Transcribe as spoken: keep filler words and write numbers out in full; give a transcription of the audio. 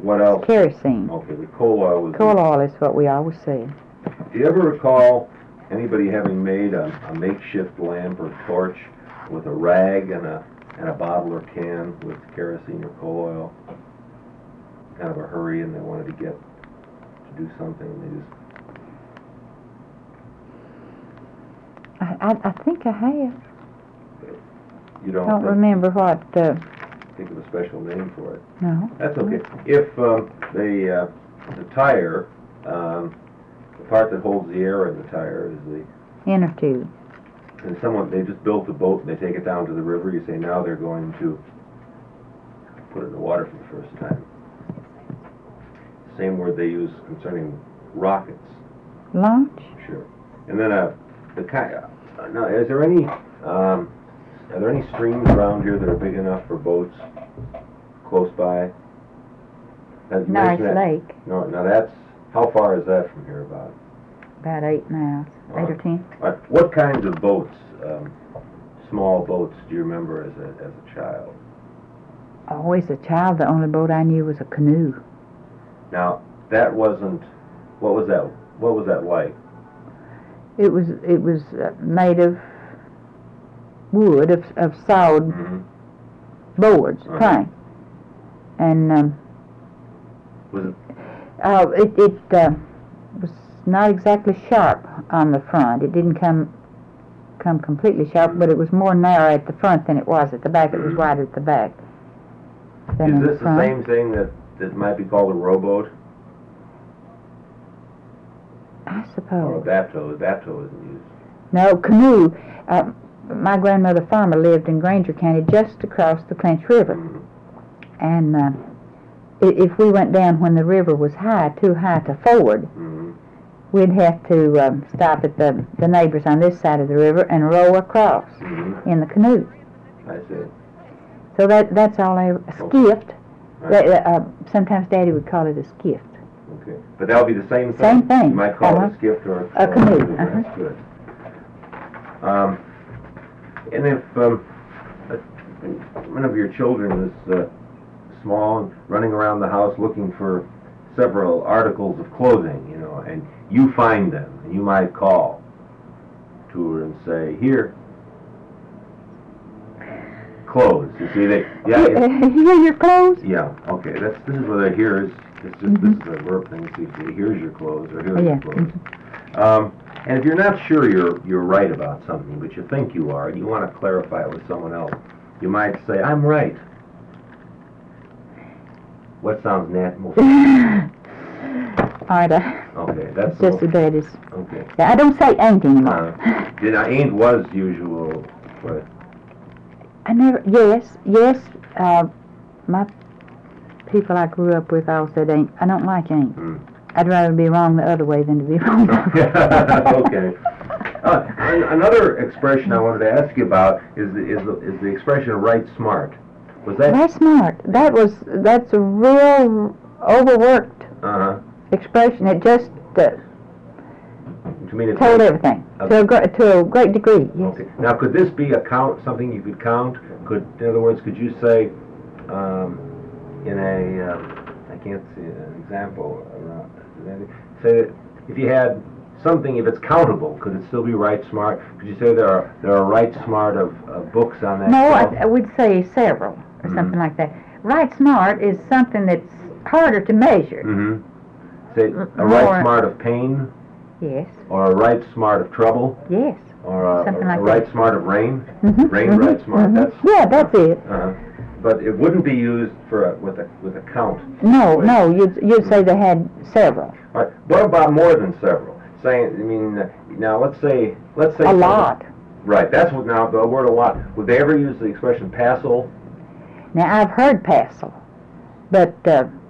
what else? Kerosene. Okay, the coal oil was... Coal oil is what we always say. Do you ever recall anybody having made a, a makeshift lamp or torch with a rag and a and a bottle or can with kerosene or coal oil? Kind of a hurry, and they wanted to get to do something, and they just... I, I, I think I have. You don't, I don't think, remember what. Uh, think of a special name for it. no. That's okay. If um, the uh, the tire, um, the part that holds the air in the tire is the Inner tube. and someone, they just built a boat and they take it down to the river, you say now they're going to put it in the water for the first time. Same word they use concerning rockets. Launch? Sure. And then uh, the kind uh, now, is there any, um, are there any streams around here that are big enough for boats close by? Have you Nice mentioned that? Lake. No, now that's, how far is that from here about? About eight miles. Uh, Eight or ten. Uh, what kinds of boats, um, small boats, do you remember as a, as a child? Always a child, the only boat I knew was a canoe. Now, that wasn't, what was that, what was that like? It was it was uh, made of wood, of, of sawed Mm-hmm. boards, Uh-huh. plank. And um, Was it, uh, it, it uh, was not exactly sharp on the front. It didn't come come completely sharp, but it was more narrow at the front than it was at the back. It was Mhm. wider at the back than is in this the the front. same thing that, that might be called a rowboat? I Or a suppose. bateau? A bateau isn't used. No, canoe. Uh, my grandmother farmer lived in Granger County just across the Clinch River. Mhm. And uh, i- if we went down when the river was high, too high to ford, Mhm. we'd have to um, stop at the, the neighbors on this side of the river and row across Mhm. in the canoe. I see. So that that's all I... A skift. Right. That, uh, sometimes Daddy would call it a skift. Okay. But that'll be the same thing? Same thing. You might call Uh-huh. it a skiff or A or canoe, That's uh-huh. good. Um, and if um, uh, one of your children is uh, small and running around the house looking for several articles of clothing, you know, and you find them, and you might call to her and say, "Here, clothes." You see, they yeah, it, Here your clothes? yeah. Okay, that's this is what I hear is it's just Mhm. this is a verb thing. So you say, "Here's your clothes," or "Here's Oh, yeah. your clothes." Um, and if you're not sure you're you're right about something, but you think you are, and you want to clarify it with someone else, you might say, "I'm right." What sounds natural? All right, uh, Okay, that's it's just the as bad as... okay. Yeah, I don't say ain't anymore. Uh, did I ain't was usual? What? I never... Yes, yes, uh, my people I grew up with all said ain't. I don't like ain't. Hmm. I'd rather be wrong the other way than to be wrong the other way. Okay. Uh, an- another expression I wanted to ask you about is the, is the, is the expression "right smart." Was that? That's smart. That was... That's a real overworked Uh huh. expression. It just uh, To me, it's told everything. To a, gr- to a great degree, yes. Okay. Now, could this be a count? Something you could count? Could, in other words, could you say, um, in a, um, I can't see an example. Around, say that if you had something, if it's countable, could it still be right smart? Could you say there are there are right smart of, of books on that? No, shelf? I, I would say several or Mhm. something like that. Right smart is something that's harder to measure. Mm-hmm. Say M- a right more- smart of pain, Yes, or a right smart of trouble, yes. or a, Something a, like a right that. smart of rain. Mhm, Rain, mhm, right smart. mhm. That's Yeah, that's it. Uh-huh. But it wouldn't be used for a, with a with a count. No, Right. no, you'd, you'd say they had several. All right. What about more than several? Saying, I mean, uh, now let's say let's say A lot. Right. That's what now the word a lot. Would they ever use the expression "passel"? Now, I've heard passel, but uh,